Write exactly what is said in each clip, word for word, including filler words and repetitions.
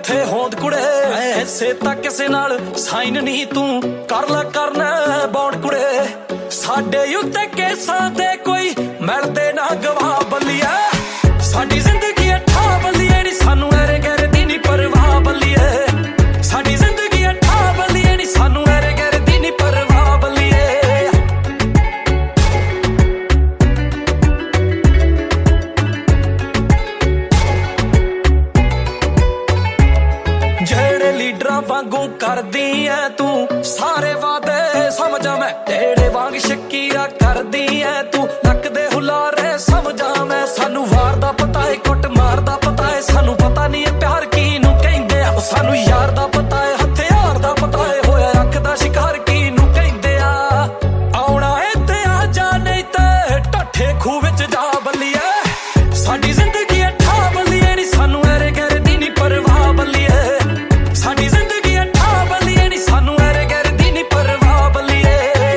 ਕਿੱਥੇ ਹੋਂਦ ਕੁੜੇ ਐਸੇ ਤਾਂ ਕਿਸੇ ਨਾਲ ਸਾਈਨ ਨਹੀਂ ਤੂੰ ਕਰ ਲੈ ਕਰਨਾ ਬੌਂਡ ਕੁੜੇ ਸਾਡੇ ਉੱਤੇ ਕੇਸਾਂ ਤੇ ਕੋਈ ਮਿਲਦੇ ਨਾ ਗਵਾਹ ਬੱਲੀਏ ਸਾਡੀ ਜ਼ਿੰਦਗੀ ਅੱਠਾ ਬੱਲੀਏ ਨੀ ਸਾਨੂੰ ਐਰੇ ਗੈਰੇ ਦੀ ਨੀ ਪਰਵਾਹ ਬੱਲੀਏ ਸਾਡੀ ਜ਼ਿੰਦਗੀ ਅੱਠਾ ਬੱਲੀਏ ਨੀ ਸਾਨੂੰ ਐਰੇ ਗੈਰੇ ਦੀ ਨੀ ਪਰਵਾਹ ਬੱਲੀਏ ਜਿਹੜੇ ਲੀਡਰਾਂ ਵਾਂਗੂ ਕਰਦੀ ਐ ਤੂੰ ਸਾਰੇ ਵਾਅਦੇ ਸਮਝਾਂ ਮੈਂ ਤੇਰੇ ਵਾਂਗ ਸ਼ਕੀਰਾ ਕਰਦੀ ਐ ਤੂੰ ਨੱਕਦੇ ਹੁਲਾਰੇ ਸਮਝਾਂ ਮੈਂ ਸਾਨੂੰ ਵਾਰ ਦਾ ਪਤਾ ਏ ਕੁੱਟ ਮਾਰ ਦਾ ਪਤਾ ਏ ਸਾਨੂੰ ਪਤਾ ਨਹੀਂ ਏ ਪਿਆਰ ਕਿਹਨੂੰ ਕਹਿੰਦੇ ਆ ਸਾਨੂੰ ਯਾਰ ਦਾ ਪਤਾ ਏ ਹਥਿਆਰ ਦਾ ਪਤਾ ਏ ਹੋਇਆ ਰੱਖਦਾ ਸ਼ਿਕਾਰ ਕਿਹਨੂੰ ਕਹਿੰਦੇ ਆ ਆਉਣਾ ਏ ਤੇ ਆ ਜਾ ਨਹੀਂ ਤੇ ਢੱਠੇ ਖੂਹ ਵਿੱਚ ਜਾ ਬੱਲੀਏ ਸਾਡੀ ਜ਼ਿੰਦਗੀ ਅੱਠਾ ਬੱਲੀਏ ਨੀ ਸਾਨੂੰ ਐਰੇ ਗੈਰੇ ਦੀ ਨੀ ਪਰਵਾਹ ਬੱਲੀਏ ਸਾਡੀ ਜ਼ਿੰਦਗੀ ਅੱਠਾ ਬੱਲੀਏ ਨੀ ਸਾਨੂੰ ਐਰੇ ਗੈਰੇ ਦੀ ਨੀ ਪਰਵਾਹ ਬੱਲੀਏ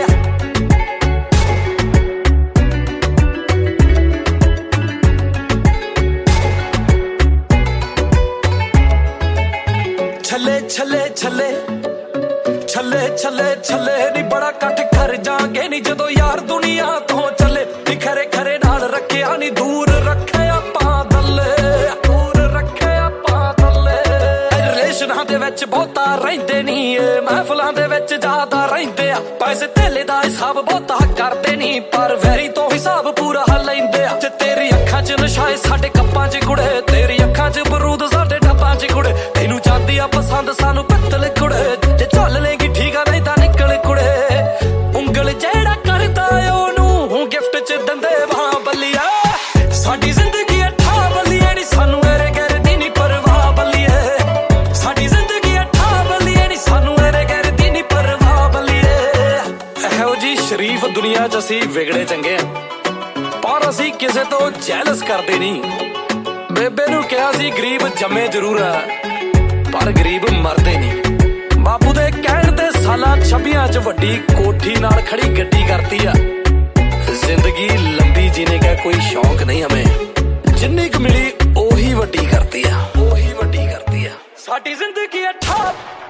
ਛੱਲੇ ਛੱਲੇ ਛੱਲੇ ਛੱਲੇ ਛੱਲੇ ਛੱਲੇ ਨੀ ਬੜਾ ਇਕੱਠ ਕਰ ਜਾਗੇ ਨੀ ਜਦੋਂ ਯਾਰ ਦੁਨੀਆ ਤੋਂ ਚੱਲੇ ਨੀ ਖਰੇ ਖਰੇ ਨਾਲ ਰੱਖਿਆ ਨੀ ਦੂਰ ਰੱਖਿਆ ਆਪਾਂ ਦੱਲੇ ਦੂਰ ਰੱਖਿਆ ਆਪਾਂ ਦੱਲੇ ਰਿਲੇਸ਼ਨਾਂ ਦੇ ਵਿੱਚ ਬਹੁਤਾ ਰਹਿੰਦੇ ਨੀ ਏ ਮਹਿਫਲਾਂ ਦੇ ਵਿੱਚ ਜ਼ਿਆਦਾ ਰਹਿੰਦੇ ਆ ਪੈਸੇ ਧੇਲੇ ਦਾ ਹਿਸਾਬ ਬਹੁਤਾ ਕਰਦੇ ਨੀ ਪਰ ਵੈਰੀ ਤੋਂ ਹਿਸਾਬ ਪੂਰਾ ਲੈਂਦੇ ਆ ਤੇ ਤੇਰੀ ਅੱਖਾਂ 'ਚ ਨਸ਼ਾ ਏ ਸਾਡੇ ਕੱਪਾਂ 'ਚ ਕੁੜੇ ਤੇਰੀ ਅੱਖਾਂ 'ਚ ਬਰੂਦ ਸਾਡੇ ਡੱਬਾਂ 'ਚ ਕੁੜੇ ਤੈਨੂੰ ਜਾਂਦੀ ਆ ਪਸੰਦ ਸਾਨੂੰ ਪਿੱਤਲ ਕੁੜੇ ਜੇ ਚੱਲ ਲੇਗੀ ਠੀਕ ਆ ਨਹੀਂ ਤਾਂ ਨਿਕਲ ਕੁੜੇ ਉਂਗਲ ਜਿਹੜਾ ਕਰਦਾ ਉਹਨੂੰ ਗਿਫਟ 'ਚ ਦਿੰਦੇ ਵਾਂ ਬੱਲੀਏ ਸਾਡੀ ਜ਼ਿੰਦਗੀ ਅੱਠਾ ਬੱਲੀਏ ਨੀ ਸਾਨੂੰ ਐਰੇ ਗੈਰੇ ਦੀ ਨੀ ਪਰਵਾਹ ਬੱਲੀਏ ਸਾਡੀ ਜ਼ਿੰਦਗੀ ਅੱਠਾ ਬੱਲੀਏ ਨੀ ਸਾਨੂੰ ਐਰੇ ਗੈਰੇ ਦੀ ਨੀ ਪਰਵਾਹ ਬੱਲੀਏ ਇਹੋ ਜੀ ਸ਼ਰੀਫ ਦੁਨੀਆ 'ਚ ਅਸੀਂ ਵਿਗੜੇ ਚੰਗੇ ਆ ਪਰ ਅਸੀਂ ਕਿਸੇ ਤੋਂ ਜੈਲਸ ਕਰਦੇ ਨਹੀਂ ਬੇਬੇ ਨੂੰ ਕਿਹਾ ਸੀ ਗਰੀਬ ਜੰਮੇ ਜ਼ਰੂਰ ਆ ਪਰ ਗਰੀਬ ਮਰਦੇ ਨਹੀਂ ਬਾਪੂ ਦੇ ਕਹਿਣ ਤੇ ਸਾਲਾਂ ਛੱਬੀਆਂ 'ਚ ਵੱਡੀ ਕੋਠੀ ਨਾਲ ਖੜੀ ਗੱਡੀ ਕਰਤੀ ਆ ਜ਼ਿੰਦਗੀ ਲੰਬੀ ਜੀਣੇ ਦਾ ਕੋਈ ਸ਼ੌਕ ਨਹੀਂ ਹਮੇ ਜਿੰਨੀ ਕੁ ਮਿਲੀ ਉਹੀ ਵੱਡੀ ਕਰਤੀ ਆ ਉਹੀ ਵੱਡੀ ਕਰਤੀ ਆ ਸਾਡੀ ਜ਼ਿੰਦਗੀ ਅੱਠਾ